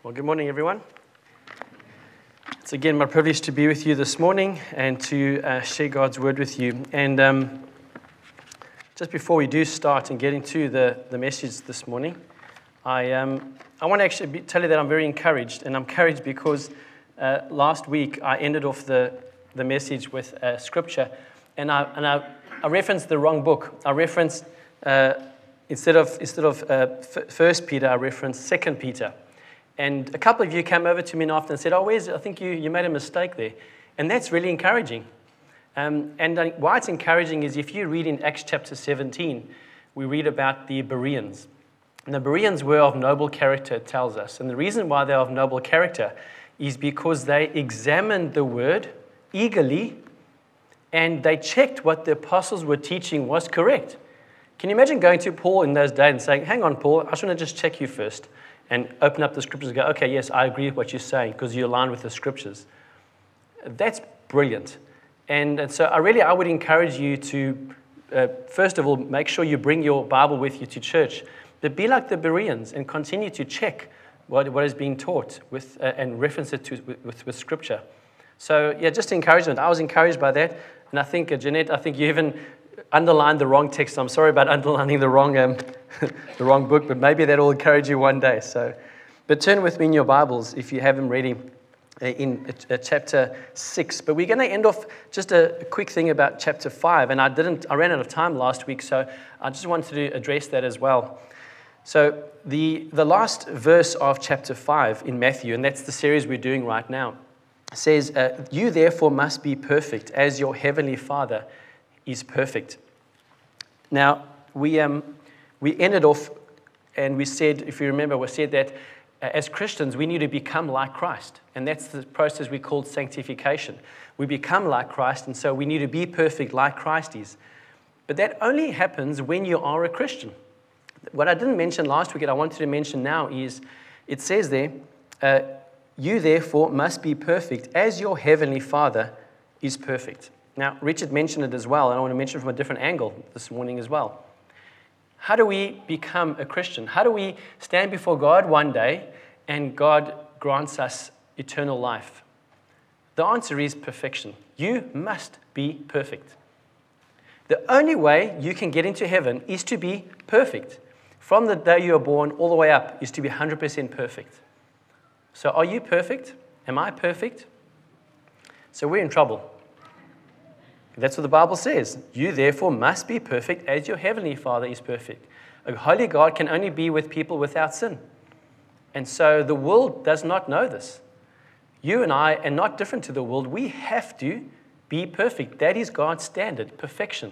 Well, good morning, everyone. It's again my privilege to be with you this morning and to share God's word with you. And just before we do start and get into the message this morning, I want to actually tell you that I'm very encouraged. And I'm encouraged because last week I ended off the message with scripture, and I referenced the wrong book. I referenced instead of First Peter, I referenced Second Peter. And a couple of you came over to me after and said, "Oh, I think you made a mistake there." And that's really encouraging. And why it's encouraging is if you read in Acts chapter 17, we read about the Bereans. And the Bereans were of noble character, it tells us. And the reason why they're of noble character is because they examined the word eagerly and they checked what the apostles were teaching was correct. Can you imagine going to Paul in those days and saying, "Hang on, Paul, I just want to just check you first," and open up the scriptures and go, "Okay, yes, I agree with what you're saying because you align with the scriptures." That's brilliant. And so I would encourage you to, first of all, make sure you bring your Bible with you to church, but be like the Bereans and continue to check what is being taught with and reference it with scripture. So, yeah, just encouragement. I was encouraged by that. And I think, Jeanette, you even underlined the wrong text. I'm sorry about underlining the wrong the wrong book, but maybe that will encourage you one day. So, but turn with me in your Bibles if you have them ready in chapter 6. But we're going to end off just a quick thing about chapter 5, and I ran out of time last week, so I just wanted to address that as well. So the last verse of chapter 5 in Matthew, and that's the series we're doing right now, says, "You therefore must be perfect as your heavenly Father is perfect." Now, we ended off and we said, if you remember, we said that as Christians, we need to become like Christ. And that's the process we called sanctification. We become like Christ, and so we need to be perfect like Christ is. But that only happens when you are a Christian. What I didn't mention last week and I wanted to mention now is, it says there, "You therefore must be perfect as your heavenly Father is perfect." Now, Richard mentioned it as well, and I want to mention it from a different angle this morning as well. How do we become a Christian? How do we stand before God one day and God grants us eternal life? The answer is perfection. You must be perfect. The only way you can get into heaven is to be perfect. From the day you are born all the way up is to be 100% perfect. So are you perfect? Am I perfect? So we're in trouble. That's what the Bible says. "You therefore must be perfect as your heavenly Father is perfect." A holy God can only be with people without sin. And so the world does not know this. You and I are not different to the world. We have to be perfect. That is God's standard, perfection.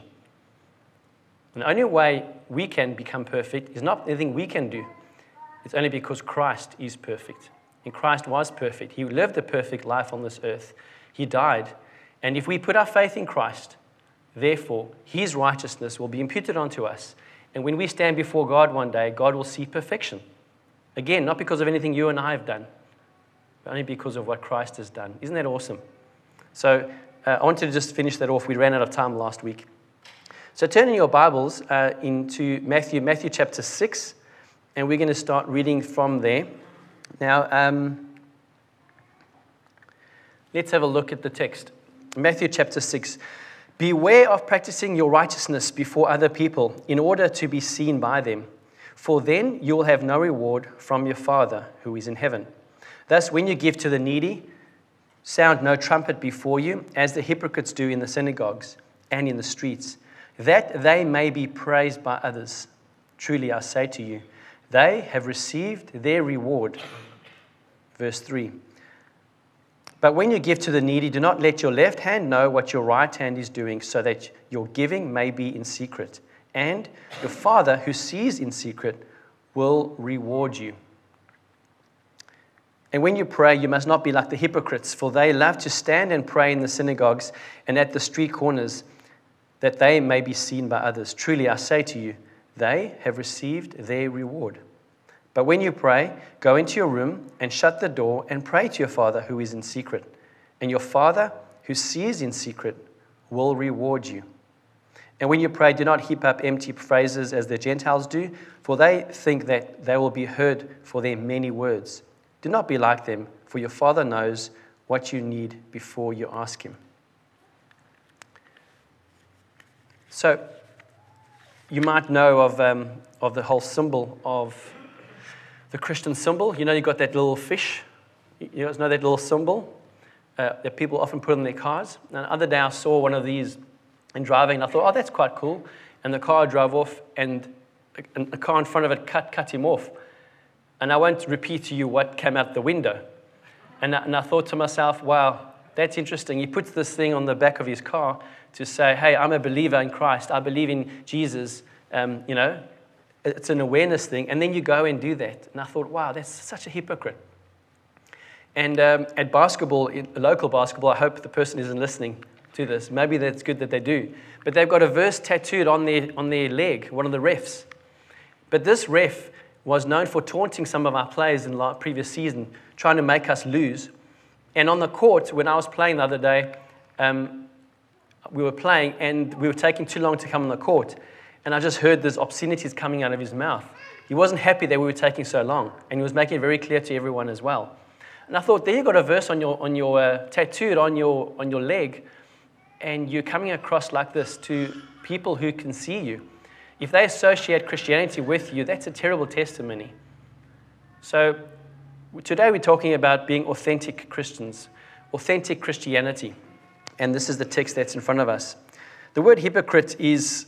And the only way we can become perfect is not anything we can do. It's only because Christ is perfect. And Christ was perfect. He lived a perfect life on this earth. He died. And if we put our faith in Christ, therefore, his righteousness will be imputed onto us. And when we stand before God one day, God will see perfection. Again, not because of anything you and I have done, but only because of what Christ has done. Isn't that awesome? So I wanted to just finish that off. We ran out of time last week. So turn in your Bibles into Matthew chapter 6, and we're going to start reading from there. Now, let's have a look at the text. Matthew chapter 6. "Beware of practicing your righteousness before other people in order to be seen by them, for then you will have no reward from your Father who is in heaven. Thus, when you give to the needy, sound no trumpet before you, as the hypocrites do in the synagogues and in the streets, that they may be praised by others. Truly, I say to you, they have received their reward." Verse 3. "But when you give to the needy, do not let your left hand know what your right hand is doing, so that your giving may be in secret. And your Father who sees in secret will reward you. And when you pray, you must not be like the hypocrites, for they love to stand and pray in the synagogues and at the street corners, that they may be seen by others. Truly, I say to you, they have received their reward. But when you pray, go into your room and shut the door and pray to your Father who is in secret. And your Father who sees in secret will reward you. And when you pray, do not heap up empty phrases as the Gentiles do, for they think that they will be heard for their many words. Do not be like them, for your Father knows what you need before you ask him. So, you might know of the whole symbol of the Christian symbol. You know, you've got that little fish. You guys know that little symbol that people often put on their cars? And the other day I saw one of these in driving, and I thought, oh, that's quite cool. And the car drove off, and a car in front of it cut him off. And I won't repeat to you what came out the window. And I thought to myself, wow, that's interesting. He puts this thing on the back of his car to say, hey, I'm a believer in Christ. I believe in Jesus. It's an awareness thing. And then you go and do that. And I thought, wow, that's such a hypocrite. And at basketball, local basketball, I hope the person isn't listening to this. Maybe that's good that they do. But they've got a verse tattooed on their leg, one of the refs. But this ref was known for taunting some of our players in the previous season, trying to make us lose. And on the court, when I was playing the other day, we were playing and we were taking too long to come on the court. And I just heard these obscenities coming out of his mouth. He wasn't happy that we were taking so long. And he was making it very clear to everyone as well. And I thought, there you got a verse on your tattooed on your leg, and you're coming across like this to people who can see you. If they associate Christianity with you, that's a terrible testimony. So today we're talking about being authentic Christians, authentic Christianity. And this is the text that's in front of us. The word hypocrite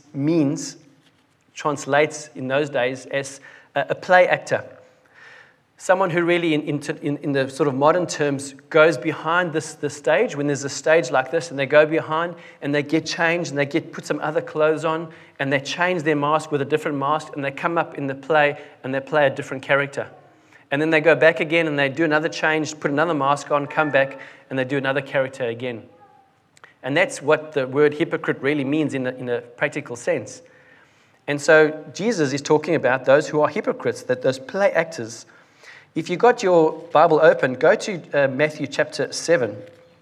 translates in those days as a play actor. Someone who really, in the sort of modern terms, goes behind the stage, when there's a stage like this, and they go behind and they get changed and they put some other clothes on and they change their mask with a different mask and they come up in the play and they play a different character. And then they go back again and they do another change, put another mask on, come back, and they do another character again. And that's what the word hypocrite really means in a practical sense. And so Jesus is talking about those who are hypocrites, that those play actors. If you got your Bible open, go to Matthew chapter 7.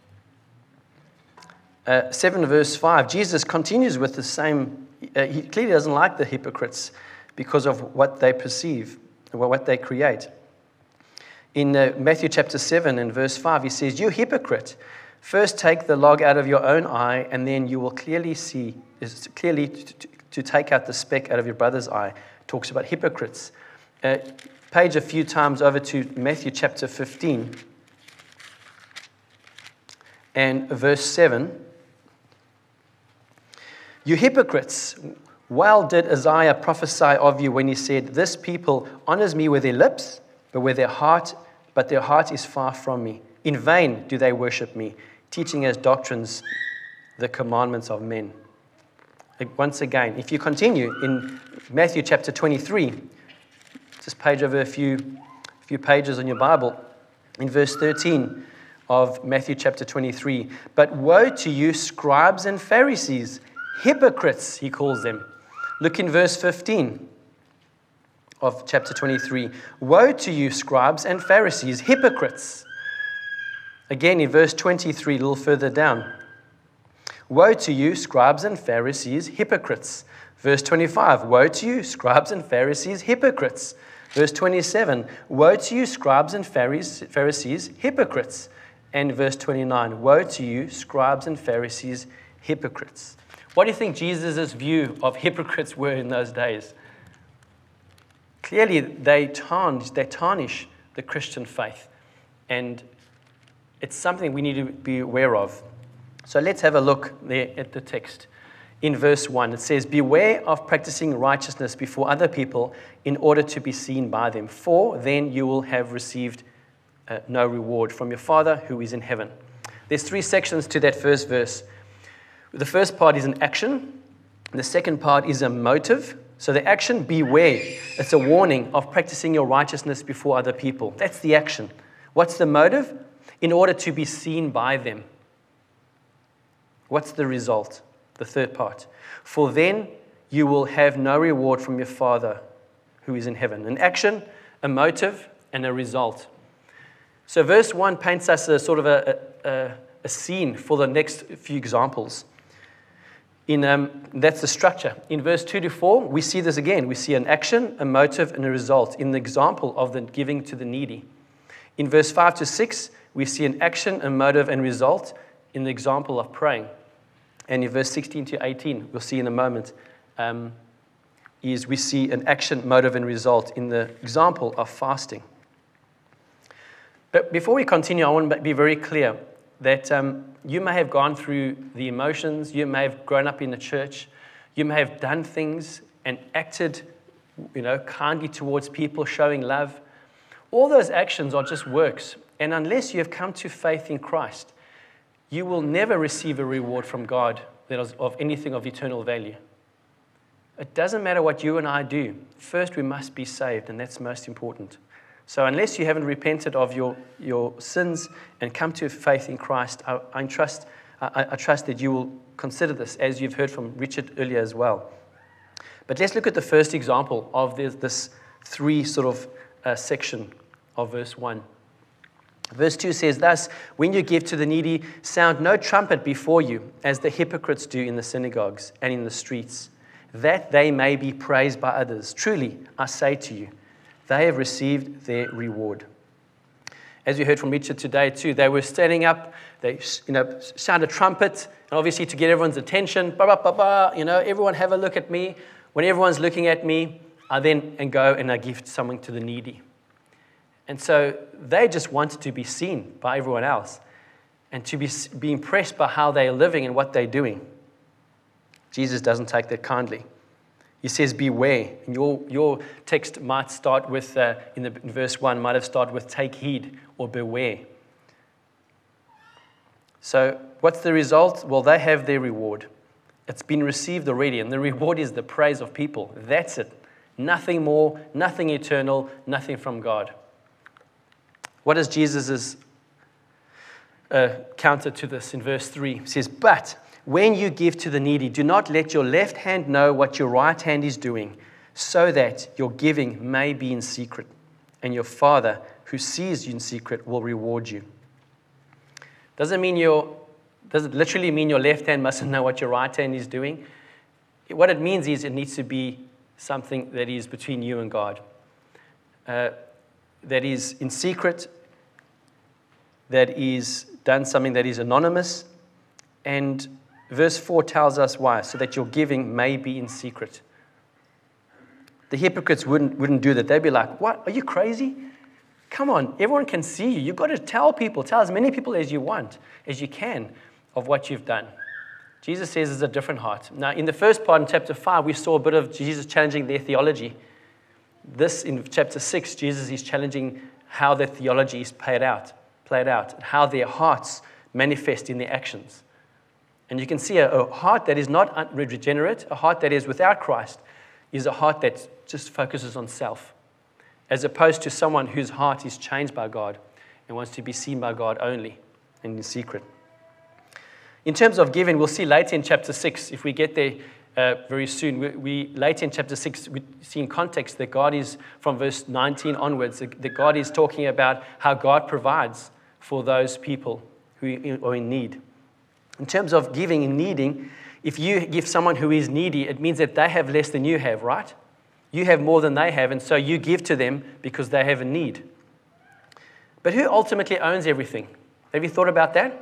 7 verse 5. Jesus continues with the same. He clearly doesn't like the hypocrites because of what they perceive, or what they create. In Matthew chapter 7 and verse 5, he says, "You hypocrite, first take the log out of your own eye, and then you will clearly see, to take out the speck out of your brother's eye." Talks about hypocrites. Page a few times over to Matthew chapter 15 and verse 7. "You hypocrites, well did Isaiah prophesy of you when he said, 'This people honors me with their lips, but their heart is far from me. In vain do they worship me, teaching as doctrines the commandments of men.'" Once again, if you continue in Matthew chapter 23, just page over a few pages on your Bible, in verse 13 of Matthew chapter 23, "But woe to you, scribes and Pharisees, hypocrites," he calls them. Look in verse 15 of chapter 23. "Woe to you, scribes and Pharisees, hypocrites." Again in verse 23, a little further down. "Woe to you, scribes and Pharisees, hypocrites." Verse 25, "Woe to you, scribes and Pharisees, hypocrites." Verse 27, "Woe to you, scribes and Pharisees, hypocrites." And verse 29, "Woe to you, scribes and Pharisees, hypocrites." What do you think Jesus' view of hypocrites were in those days? Clearly, they tarnish the Christian faith. And it's something we need to be aware of. So let's have a look there at the text. In verse 1, it says, "Beware of practicing righteousness before other people in order to be seen by them, for then you will have received no reward from your Father who is in heaven." There's 3 sections to that first verse. The first part is an action. The second part is a motive. So the action, beware. It's a warning of practicing your righteousness before other people. That's the action. What's the motive? In order to be seen by them. What's the result? The third part. "For then you will have no reward from your Father who is in heaven." An action, a motive, and a result. So verse 1 paints us a sort of a scene for the next few examples. That's the structure. In verse 2 to 4, we see this again. We see an action, a motive, and a result in the example of the giving to the needy. In verse 5 to 6, we see an action, a motive, and result in the example of praying. And in verse 16 to 18, we'll see in a moment, is we see an action, motive, and result in the example of fasting. But before we continue, I want to be very clear that you may have gone through the emotions, you may have grown up in the church, you may have done things and acted, kindly towards people, showing love. All those actions are just works. And unless you have come to faith in Christ, you will never receive a reward from God that is of anything of eternal value. It doesn't matter what you and I do. First, we must be saved, and that's most important. So unless you haven't repented of your sins and come to faith in Christ, I trust that you will consider this, as you've heard from Richard earlier as well. But let's look at the first example of this three sort of section of verse 1. Verse 2 says, "Thus, when you give to the needy, sound no trumpet before you, as the hypocrites do in the synagogues and in the streets, that they may be praised by others. Truly, I say to you, they have received their reward." As you heard from Richard today too, they were standing up, they sound a trumpet, and obviously to get everyone's attention, everyone have a look at me. When everyone's looking at me, I then go and I give something to the needy. And so they just wanted to be seen by everyone else and to be impressed by how they're living and what they're doing. Jesus doesn't take that kindly. He says, beware. And your text might start with, in verse 1, might have started with take heed or beware. So what's the result? Well, they have their reward. It's been received already, and the reward is the praise of people. That's it. Nothing more, nothing eternal, nothing from God. What is Jesus' counter to this in verse 3? He says, "But when you give to the needy, do not let your left hand know what your right hand is doing, so that your giving may be in secret, and your Father who sees you in secret will reward you." Does it literally mean your left hand mustn't know what your right hand is doing? What it means is it needs to be something that is between you and God, that is in secret, that is done something that is anonymous. And verse 4 tells us why, so that your giving may be in secret. The hypocrites wouldn't do that. They'd be like, "What? Are you crazy? Come on, everyone can see you. You've got to tell as many people as you want, as you can, of what you've done." Jesus says there's a different heart. Now, in the first part, in chapter 5, we saw a bit of Jesus challenging their theology. This, in chapter 6, Jesus is challenging how their theology is played out, how their hearts manifest in their actions. And you can see a heart that is not regenerate, a heart that is without Christ, is a heart that just focuses on self, as opposed to someone whose heart is changed by God and wants to be seen by God only and in secret. In terms of giving, we'll see later in chapter 6, if we get there very soon, later in chapter 6, we see in context that God is, from verse 19 onwards, that God is talking about how God provides for those people who are in need. In terms of giving and needing, if you give someone who is needy, it means that they have less than you have, right? You have more than they have, and so you give to them because they have a need. But who ultimately owns everything? Have you thought about that?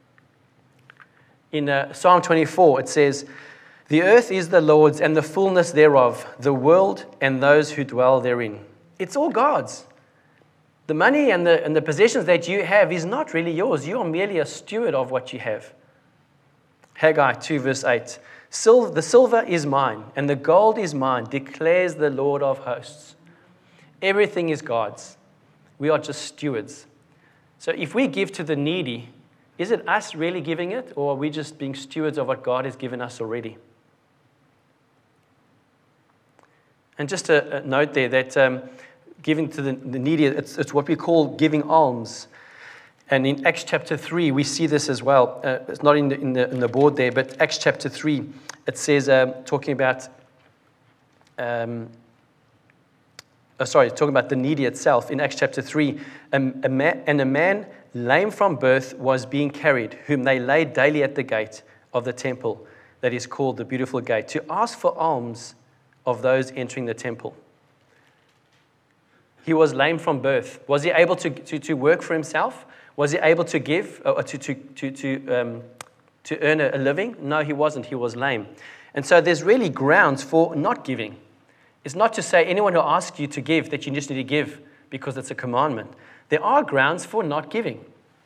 In Psalm 24, it says, "The earth is the Lord's and the fullness thereof, the world and those who dwell therein." It's all God's. The money and the possessions that you have is not really yours. You are merely a steward of what you have. Haggai 2 verse 8, "The silver is mine, and the gold is mine, declares the Lord of hosts." Everything is God's. We are just stewards. So if we give to the needy, is it us really giving it, or are we just being stewards of what God has given us already? And just a note there that giving to the needy, it's what we call giving alms. And in Acts chapter 3, we see this as well. It's not in the board there, but Acts chapter 3, it says, talking about the needy itself. In Acts chapter 3, a man lame from birth was being carried, whom they laid daily at the gate of the temple, that is called the Beautiful Gate, to ask for alms of those entering the temple. He was lame from birth. Was he able to work for himself? Was he able to give or to earn a living? No, he wasn't. He was lame. And so there's really grounds for not giving. It's not to say anyone who asks you to give that you just need to give because it's a commandment. There are grounds for not giving.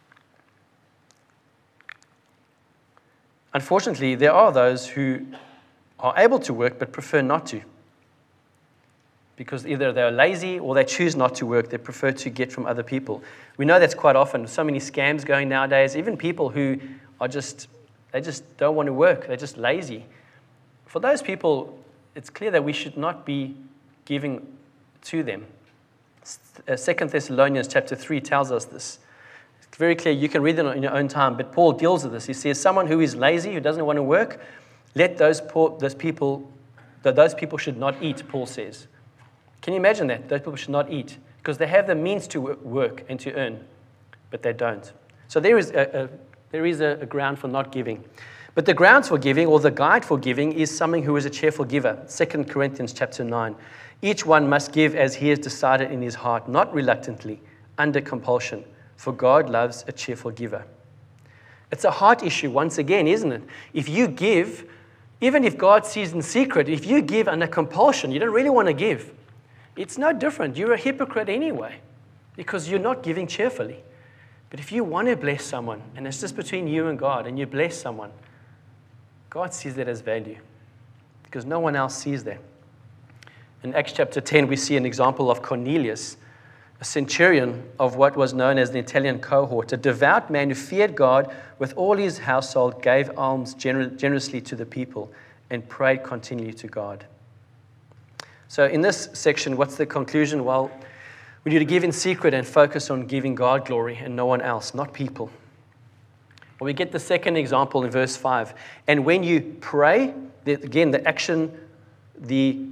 Unfortunately, there are those who are able to work but prefer not to. Because either they're lazy or they choose not to work. They prefer to get from other people. We know that's quite often. So many scams going nowadays. Even people who are they just don't want to work. They're just lazy. For those people, it's clear that we should not be giving to them. 2 Thessalonians chapter 3 tells us this. It's very clear. You can read it in your own time. But Paul deals with this. He says, someone who is lazy, who doesn't want to work, let those people should not eat, Paul says. Can you imagine that? Those people should not eat because they have the means to work and to earn, but they don't. So there is a ground for not giving. But the grounds for giving, or the guide for giving, is someone who is a cheerful giver. 2 Corinthians chapter 9. Each one must give as he has decided in his heart, not reluctantly, under compulsion, for God loves a cheerful giver. It's a heart issue once again, isn't it? If you give, even if God sees in secret, if you give under compulsion, you don't really want to give. It's no different. You're a hypocrite anyway because you're not giving cheerfully. But if you want to bless someone, and it's just between you and God, and you bless someone, God sees that as value because no one else sees that. In Acts chapter 10, we see an example of Cornelius, a centurion of what was known as the Italian cohort, a devout man who feared God with all his household, gave alms generously to the people, and prayed continually to God. So in this section, what's the conclusion? Well, we need to give in secret and focus on giving God glory and no one else, not people. Well, we get the second example in verse 5. And when you pray, again, the action, the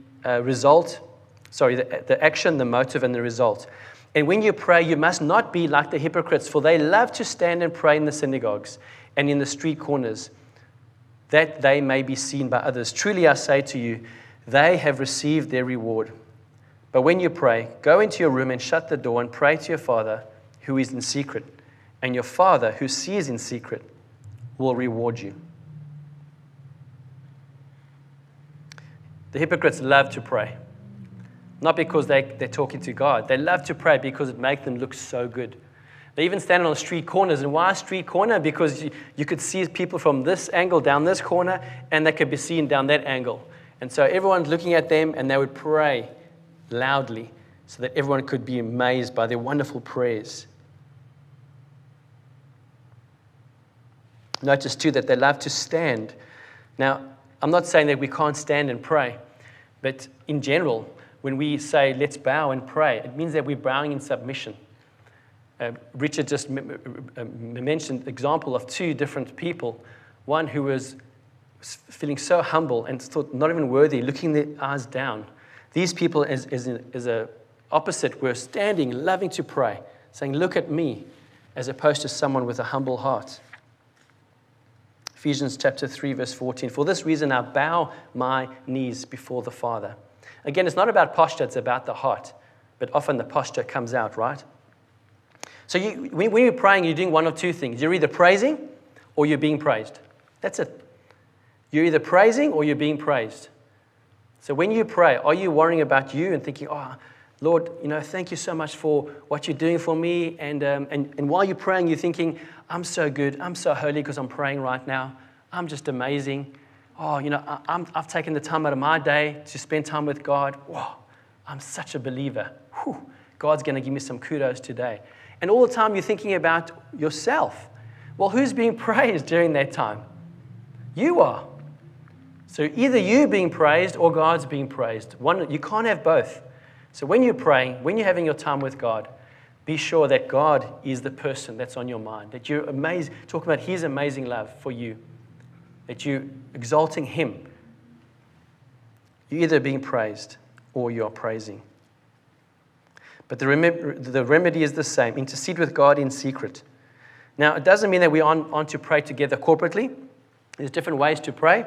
action, the motive, and the result. And when you pray, you must not be like the hypocrites, for they love to stand and pray in the synagogues and in the street corners, that they may be seen by others. Truly I say to you, they have received their reward. But when you pray, go into your room and shut the door and pray to your Father who is in secret. And your Father who sees in secret will reward you. The hypocrites love to pray. Not because they're talking to God. They love to pray because it makes them look so good. They even stand on street corners. And why street corner? Because you could see people from this angle down this corner, and they could be seen down that angle. And so everyone's looking at them, and they would pray loudly so that everyone could be amazed by their wonderful prayers. Notice, too, that they love to stand. Now, I'm not saying that we can't stand and pray, but in general, when we say, let's bow and pray, it means that we're bowing in submission. Richard just mentioned the example of two different people. One who was feeling so humble and thought not even worthy, looking their eyes down. These people, as a opposite, were standing, loving to pray, saying, look at me, as opposed to someone with a humble heart. Ephesians chapter 3, verse 14. For this reason, I bow my knees before the Father. Again, it's not about posture, it's about the heart. But often the posture comes out, right? So when you're praying, you're doing one of two things. You're either praising or you're being praised. That's it. You're either praising or you're being praised. So when you pray, are you worrying about you and thinking, oh, Lord, thank you so much for what you're doing for me. And while you're praying, you're thinking, I'm so good. I'm so holy because I'm praying right now. I'm just amazing. Oh, I've taken the time out of my day to spend time with God. Wow, I'm such a believer. Whew, God's going to give me some kudos today. And all the time you're thinking about yourself. Well, who's being praised during that time? You are. So either you being praised or God's being praised. You can't have both. So when you're praying, when you're having your time with God, be sure that God is the person that's on your mind, that you're talking about His amazing love for you, that you're exalting Him. You're either being praised or you're praising. But the remedy is the same. Intercede with God in secret. Now, it doesn't mean that we aren't to pray together corporately. There's different ways to pray.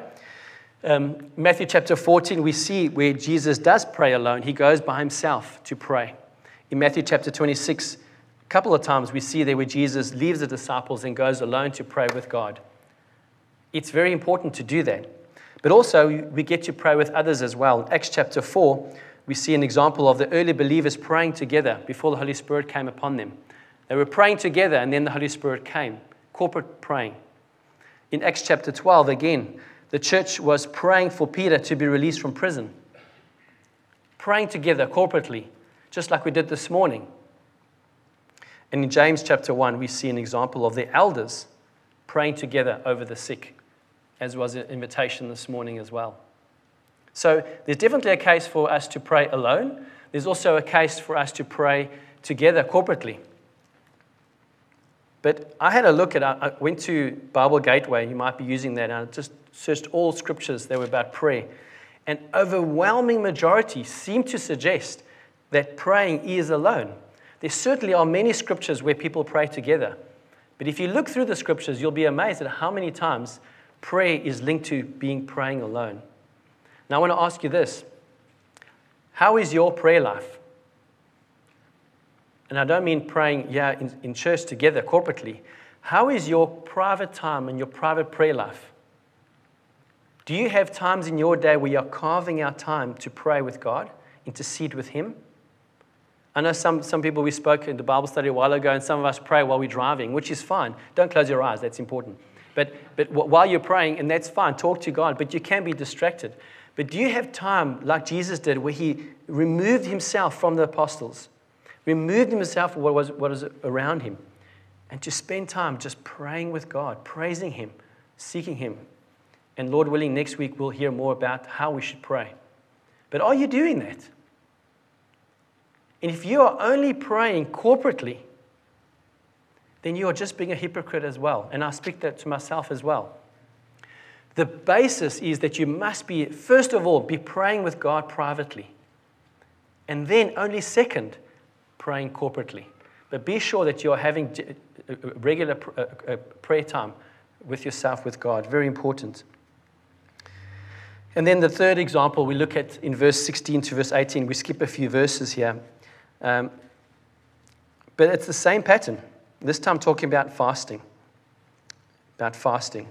Matthew chapter 14, we see where Jesus does pray alone. He goes by himself to pray. In Matthew chapter 26, a couple of times we see there where Jesus leaves the disciples and goes alone to pray with God. It's very important to do that. But also, we get to pray with others as well. In Acts chapter 4, we see an example of the early believers praying together before the Holy Spirit came upon them. They were praying together, and then the Holy Spirit came. Corporate praying. In Acts chapter 12, again, the church was praying for Peter to be released from prison. Praying together corporately, just like we did this morning. And in James chapter 1, we see an example of the elders praying together over the sick, as was an invitation this morning as well. So there's definitely a case for us to pray alone. There's also a case for us to pray together corporately. But I had a look I went to Bible Gateway, you might be using that, and I just searched all scriptures that were about prayer. An overwhelming majority seem to suggest that praying is alone. There certainly are many scriptures where people pray together. But if you look through the scriptures, you'll be amazed at how many times prayer is linked to praying alone. Now, I want to ask you this. How is your prayer life? And I don't mean praying in church together corporately. How is your private time and your private prayer life? Do you have times in your day where you're carving out time to pray with God, intercede with Him? I know some people, we spoke in the Bible study a while ago, and some of us pray while we're driving, which is fine. Don't close your eyes, that's important. But while you're praying, and that's fine, talk to God, but you can be distracted. But do you have time, like Jesus did, where He removed Himself from the apostles, removed Himself from what was around Him, and to spend time just praying with God, praising Him, seeking Him? And Lord willing, next week we'll hear more about how we should pray. But are you doing that? And if you are only praying corporately, then you are just being a hypocrite as well. And I speak that to myself as well. The basis is that you must be, first of all, be praying with God privately. And then only second, praying corporately. But be sure that you're having a regular prayer time with yourself, with God. Very important. And then the third example we look at in verse 16 to verse 18. We skip a few verses here. But it's the same pattern. This time talking about fasting. About fasting.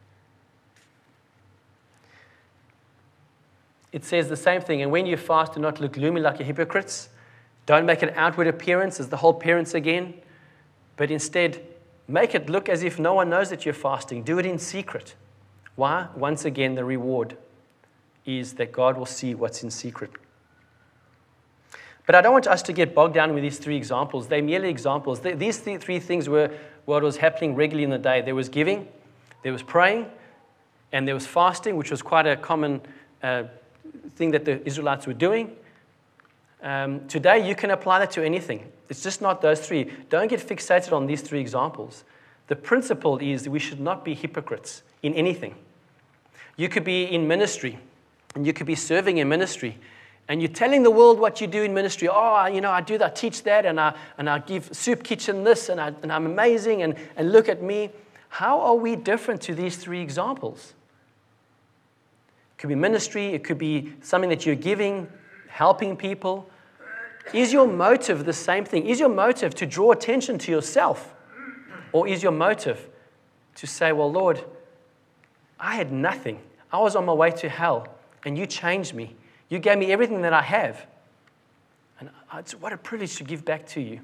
It says the same thing. And when you fast, do not look gloomy like your hypocrites. Don't make an outward appearance as the whole appearance again. But instead, make it look as if no one knows that you're fasting. Do it in secret. Why? Once again, the reward is that God will see what's in secret. But I don't want us to get bogged down with these three examples. They're merely examples. These three things were what was happening regularly in the day. There was giving, there was praying, and there was fasting, which was quite a common thing that the Israelites were doing. Today, you can apply that to anything. It's just not those three. Don't get fixated on these three examples. The principle is that we should not be hypocrites in anything. You could be in ministry, and you could be serving in ministry, and you're telling the world what you do in ministry. Oh, I do that, I teach that, and I give Soup Kitchen this, and I'm amazing, and look at me. How are we different to these three examples? It could be ministry, it could be something that you're giving, helping people. Is your motive the same thing? Is your motive to draw attention to yourself? Or is your motive to say, well, Lord, I had nothing. I was on my way to hell, and you changed me. You gave me everything that I have. And what a privilege to give back to you.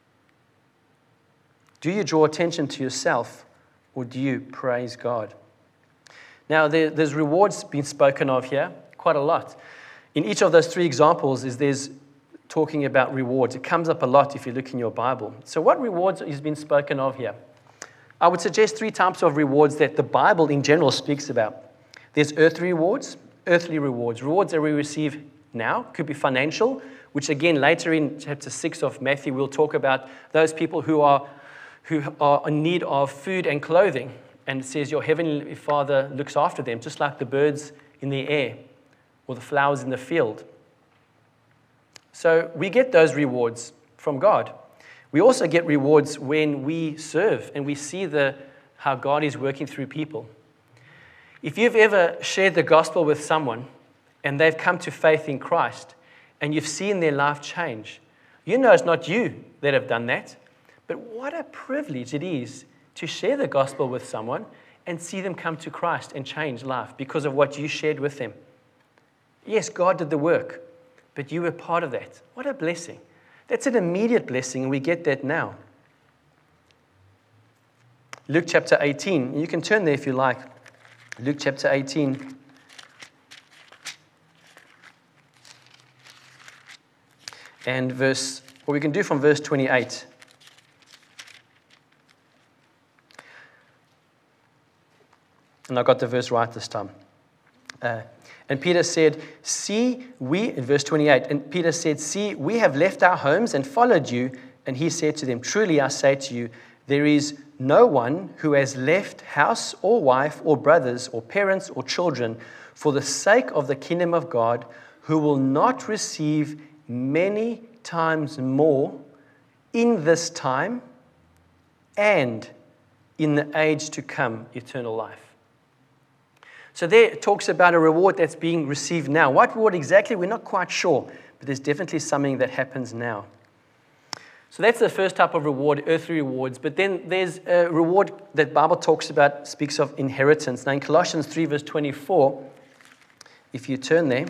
Do you draw attention to yourself, or do you praise God? Now, there's rewards being spoken of here, quite a lot. In each of those three examples, there's talking about rewards. It comes up a lot if you look in your Bible. So what rewards is being spoken of here? I would suggest three types of rewards that the Bible in general speaks about. There's earthly rewards that we receive now. Could be financial, which again later in chapter 6 of Matthew we'll talk about those people who are in need of food and clothing. And it says your heavenly Father looks after them, just like the birds in the air or the flowers in the field. So we get those rewards from God. We also get rewards when we serve and we see how God is working through people. If you've ever shared the gospel with someone and they've come to faith in Christ and you've seen their life change, You know it's not you that have done that, but what a privilege it is to share the gospel with someone and see them come to Christ and change life because of what you shared with them. Yes, God did the work, but you were part of that. What a blessing. That's an immediate blessing, and we get that now. Luke chapter 18. You can turn there if you like. Luke chapter 18. And we can do from verse 28. And I got the verse right this time. And Peter said, in verse 28, and Peter said, "See, we have left our homes and followed you." And he said to them, "Truly I say to you, there is no one who has left house or wife or brothers or parents or children for the sake of the kingdom of God who will not receive many times more in this time and in the age to come eternal life." So there it talks about a reward that's being received now. What reward exactly? We're not quite sure, but there's definitely something that happens now. So that's the first type of reward, earthly rewards. But then there's a reward that the Bible talks about, speaks of inheritance. Now in Colossians 3 verse 24, if you turn there,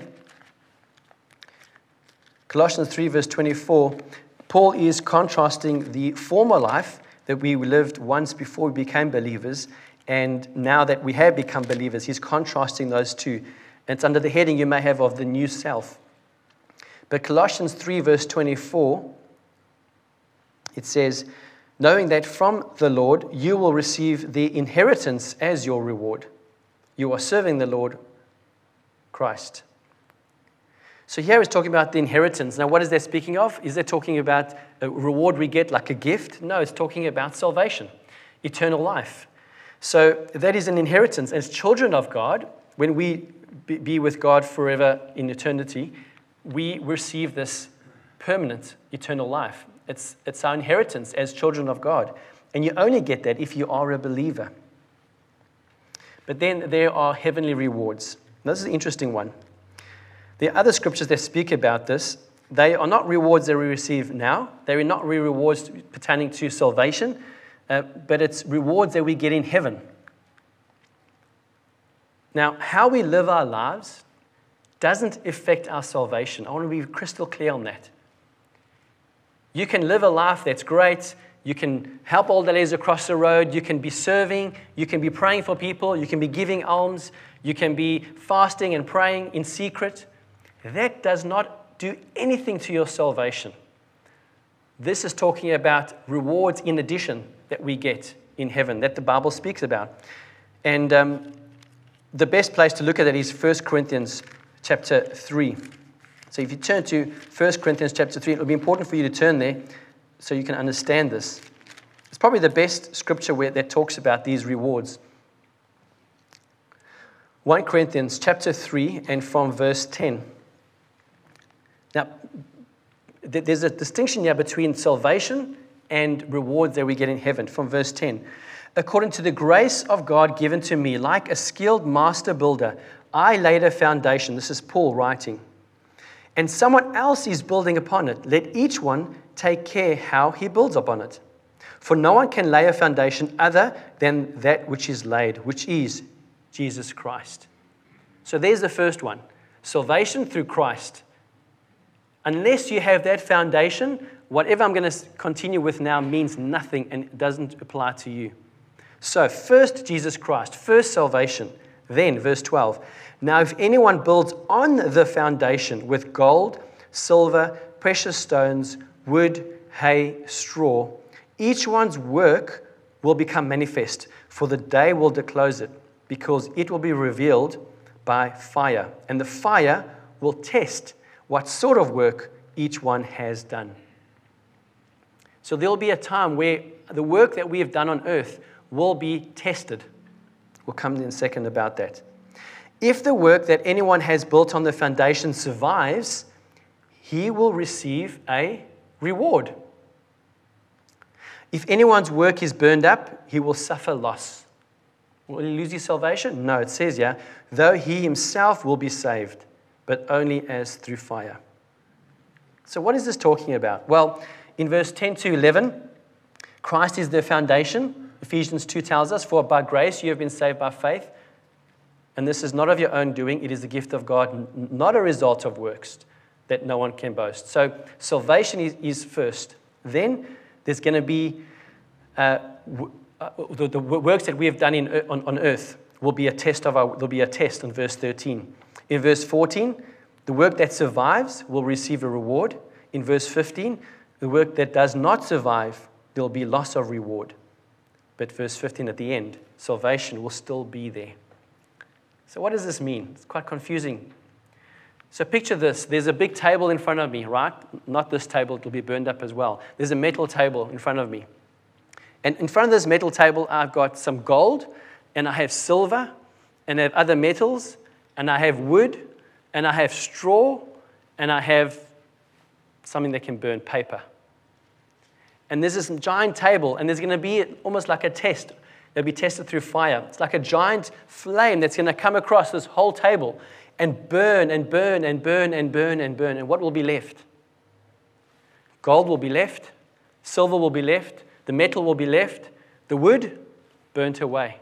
Colossians 3 verse 24, Paul is contrasting the former life that we lived once before we became believers, and now that we have become believers, he's contrasting those two. And it's under the heading you may have of the new self. But Colossians 3 verse 24, it says, "Knowing that from the Lord you will receive the inheritance as your reward. You are serving the Lord Christ." So here he's talking about the inheritance. Now what is that speaking of? Is that talking about a reward we get like a gift? No, it's talking about salvation, eternal life. So that is an inheritance. As children of God, when we be with God forever in eternity, we receive this permanent eternal life. It's our inheritance as children of God. And you only get that if you are a believer. But then there are heavenly rewards. Now, this is an interesting one. There are other scriptures that speak about this. They are not rewards that we receive now. They are not rewards pertaining to salvation. But it's rewards that we get in heaven. Now, how we live our lives doesn't affect our salvation. I want to be crystal clear on that. You can live a life that's great. You can help older ladies across the road. You can be serving. You can be praying for people. You can be giving alms. You can be fasting and praying in secret. That does not do anything to your salvation. This is talking about rewards in addition that we get in heaven, that the Bible speaks about. And the best place to look at it is 1 Corinthians chapter 3. So if you turn to 1 Corinthians chapter 3, it will be important for you to turn there so you can understand this. It's probably the best scripture that talks about these rewards. 1 Corinthians chapter 3 and from verse 10. Now, there's a distinction here between salvation and rewards that we get in heaven. From verse 10, "According to the grace of God given to me, like a skilled master builder, I laid a foundation." This is Paul writing. "And someone else is building upon it. Let each one take care how he builds upon it. For no one can lay a foundation other than that which is laid, which is Jesus Christ." So there's the first one. Salvation through Christ. Unless you have that foundation, whatever I'm going to continue with now means nothing and doesn't apply to you. So first Jesus Christ, first salvation. Then, verse 12, "Now if anyone builds on the foundation with gold, silver, precious stones, wood, hay, straw, each one's work will become manifest, for the day will disclose it, because it will be revealed by fire. And the fire will test what sort of work each one has done." So there'll be a time where the work that we have done on earth will be tested. We'll come in a second about that. If the work that anyone has built on the foundation survives, he will receive a reward. If anyone's work is burned up, he will suffer loss. Will he lose his salvation? No, it says here, though he himself will be saved, but only as through fire. So what is this talking about? Well, in verse 10 to 11, Christ is the foundation. Ephesians 2 tells us, "For by grace you have been saved by faith, and this is not of your own doing, it is the gift of God, not a result of works, that no one can boast." So salvation is first. Then there's going to be the works that we have done on earth will be a test there'll be a test in verse 13. In verse 14, the work that survives will receive a reward. In verse 15, the work that does not survive, there will be loss of reward. But verse 15 at the end, salvation will still be there. So what does this mean? It's quite confusing. So picture this. There's a big table in front of me, right? Not this table, it will be burned up as well. There's a metal table in front of me. And in front of this metal table, I've got some gold, and I have silver, and I have other metals, and I have wood, and I have straw, and I have something that can burn, paper. And there's this giant table, and there's going to be almost like a test. They'll be tested through fire. It's like a giant flame that's going to come across this whole table and burn and burn and burn and burn and burn. And what will be left? Gold will be left. Silver will be left. The metal will be left. The wood, burnt away.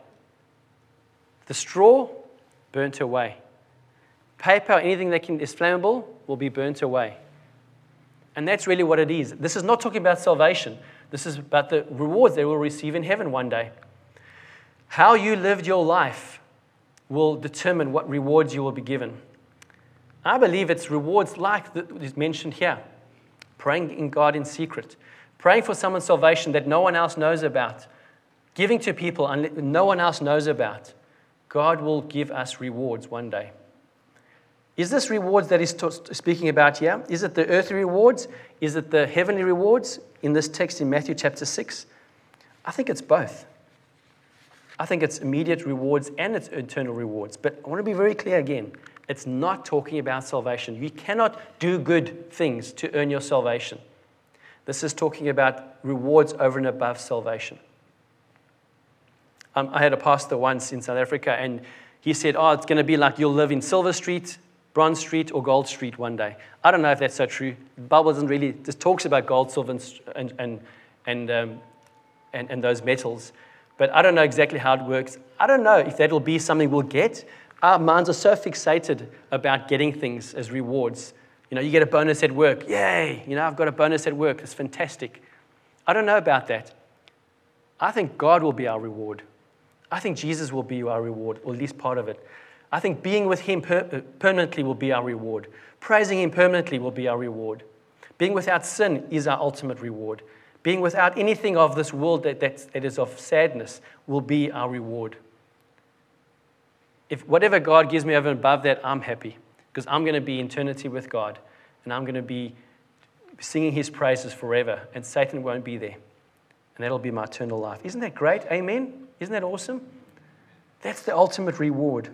The straw, burnt away. Paper, anything that is flammable, will be burnt away. And that's really what it is. This is not talking about salvation. This is about the rewards they will receive in heaven one day. How you lived your life will determine what rewards you will be given. I believe it's rewards like that is mentioned here. Praying in God in secret. Praying for someone's salvation that no one else knows about. Giving to people no one else knows about. God will give us rewards one day. Is this rewards that he's speaking about here? Is it the earthly rewards? Is it the heavenly rewards in this text in Matthew chapter 6? I think it's both. I think it's immediate rewards and it's eternal rewards. But I want to be very clear again. It's not talking about salvation. You cannot do good things to earn your salvation. This is talking about rewards over and above salvation. I had a pastor once in South Africa, and he said, it's going to be like you'll live in Silver Street, Bronze Street, or Gold Street one day. I don't know if that's so true. The Bible doesn't really, just talks about gold, silver, and those metals. But I don't know exactly how it works. I don't know if that will be something we'll get. Our minds are so fixated about getting things as rewards. You get a bonus at work. Yay! I've got a bonus at work. It's fantastic. I don't know about that. I think God will be our reward. I think Jesus will be our reward, or at least part of it. I think being with him permanently will be our reward. Praising him permanently will be our reward. Being without sin is our ultimate reward. Being without anything of this world that is of sadness will be our reward. If whatever God gives me over and above that, I'm happy. Because I'm going to be in eternity with God. And I'm going to be singing his praises forever. And Satan won't be there. And that'll be my eternal life. Isn't that great? Amen? Isn't that awesome? That's the ultimate reward.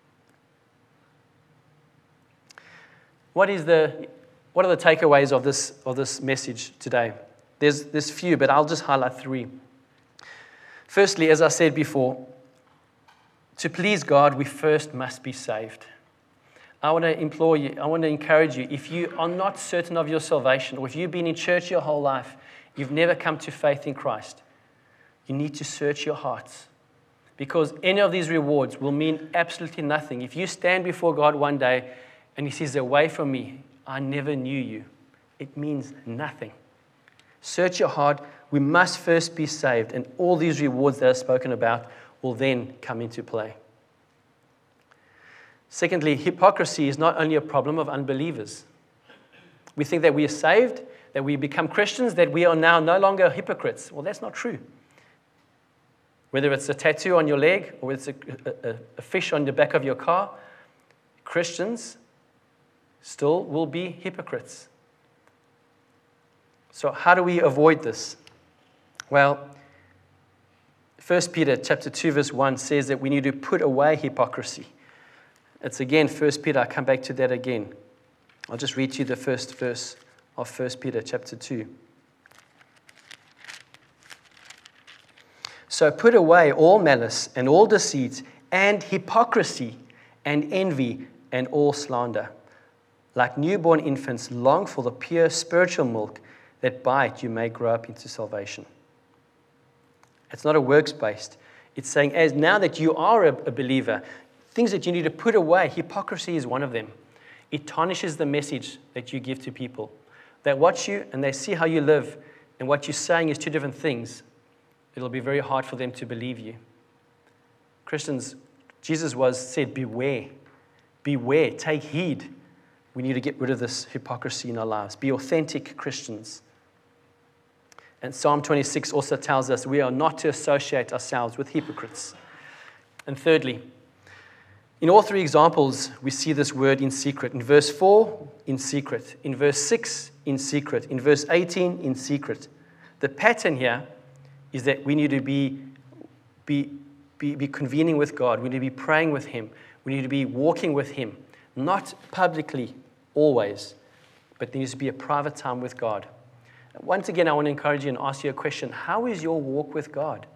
What are the takeaways of this message today? There's few, but I'll just highlight three. Firstly, as I said before, to please God, we first must be saved. I want to implore you, I want to encourage you, if you are not certain of your salvation, or if you've been in church your whole life, you've never come to faith in Christ, you need to search your hearts. Because any of these rewards will mean absolutely nothing. If you stand before God one day and he says, "Away from me, I never knew you," it means nothing. Search your heart. We must first be saved, and all these rewards that are spoken about will then come into play. Secondly, hypocrisy is not only a problem of unbelievers. We think that we are saved, that we become Christians, that we are now no longer hypocrites. Well, that's not true. Whether it's a tattoo on your leg or it's a fish on the back of your car, Christians still will be hypocrites. So how do we avoid this? Well, 1 Peter chapter 2, verse 1 says that we need to put away hypocrisy. It's again 1 Peter. I'll come back to that again. I'll just read to you the first verse of 1 Peter chapter 2. So put away all malice and all deceit and hypocrisy and envy and all slander. Like newborn infants, long for the pure spiritual milk, that by it you may grow up into salvation. It's not a works-based. It's saying, as now that you are a believer, things that you need to put away, hypocrisy is one of them. It tarnishes the message that you give to people. They watch you and they see how you live, and what you're saying is two different things. It'll be very hard for them to believe you. Christians, Jesus said, beware. Beware, take heed. We need to get rid of this hypocrisy in our lives. Be authentic Christians. And Psalm 26 also tells us we are not to associate ourselves with hypocrites. And thirdly, in all three examples, we see this word in secret. In verse 4, in secret. In verse 6, in secret. In verse 18, in secret. The pattern here is that we need to be convening with God. We need to be praying with Him. We need to be walking with Him. Not publicly, always, but there needs to be a private time with God. Once again, I want to encourage you and ask you a question. How is your walk with God?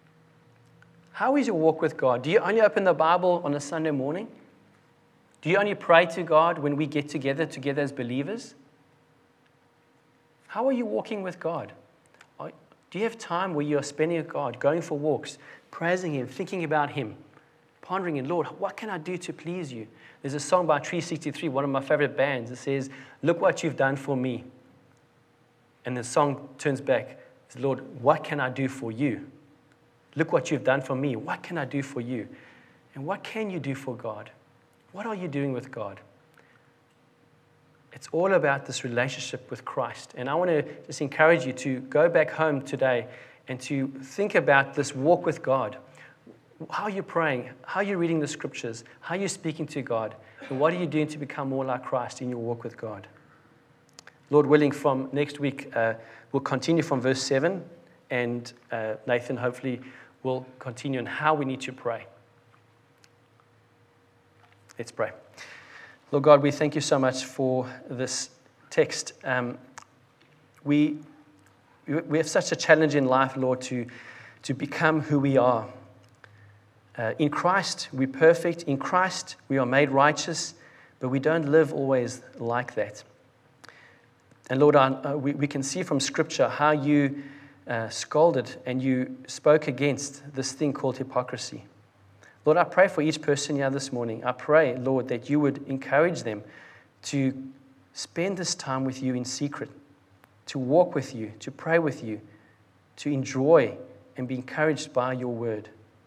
How is your walk with God? Do you only open the Bible on a Sunday morning? Do you only pray to God when we get together as believers? How are you walking with God? Do you have time where you are spending with God, going for walks, praising Him, thinking about Him, pondering in, Lord, what can I do to please you? There's a song by Tree 63, one of my favorite bands. It says, look what you've done for me. And the song turns back, says, Lord, what can I do for you? Look what you've done for me. What can I do for you? And what can you do for God? What are you doing with God? It's all about this relationship with Christ. And I want to just encourage you to go back home today and to think about this walk with God. How are you praying? How are you reading the scriptures? How are you speaking to God? And what are you doing to become more like Christ in your walk with God? Lord willing, from next week, we'll continue from verse 7, and Nathan hopefully will continue on how we need to pray. Let's pray. Lord God, we thank you so much for this text. We have such a challenge in life, Lord, to become who we are. In Christ, we're perfect. In Christ, we are made righteous, but we don't live always like that. And Lord, we can see from Scripture how you scolded and you spoke against this thing called hypocrisy. Lord, I pray for each person here this morning. I pray, Lord, that you would encourage them to spend this time with you in secret, to walk with you, to pray with you, to enjoy and be encouraged by your word.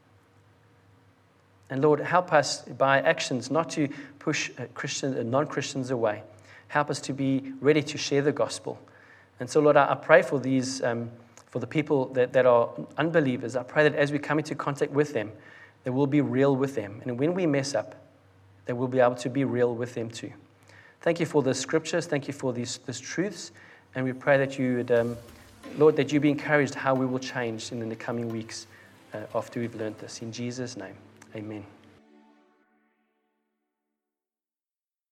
And Lord, help us by actions not to push Christians and non-Christians away. Help us to be ready to share the gospel. And so, Lord, I pray for these, for the people that are unbelievers. I pray that as we come into contact with them, that we'll be real with them. And when we mess up, that we'll be able to be real with them too. Thank you for the scriptures. Thank you for these truths. And we pray that you would, Lord, that you be encouraged how we will change in the coming weeks after we've learned this. In Jesus' name, amen.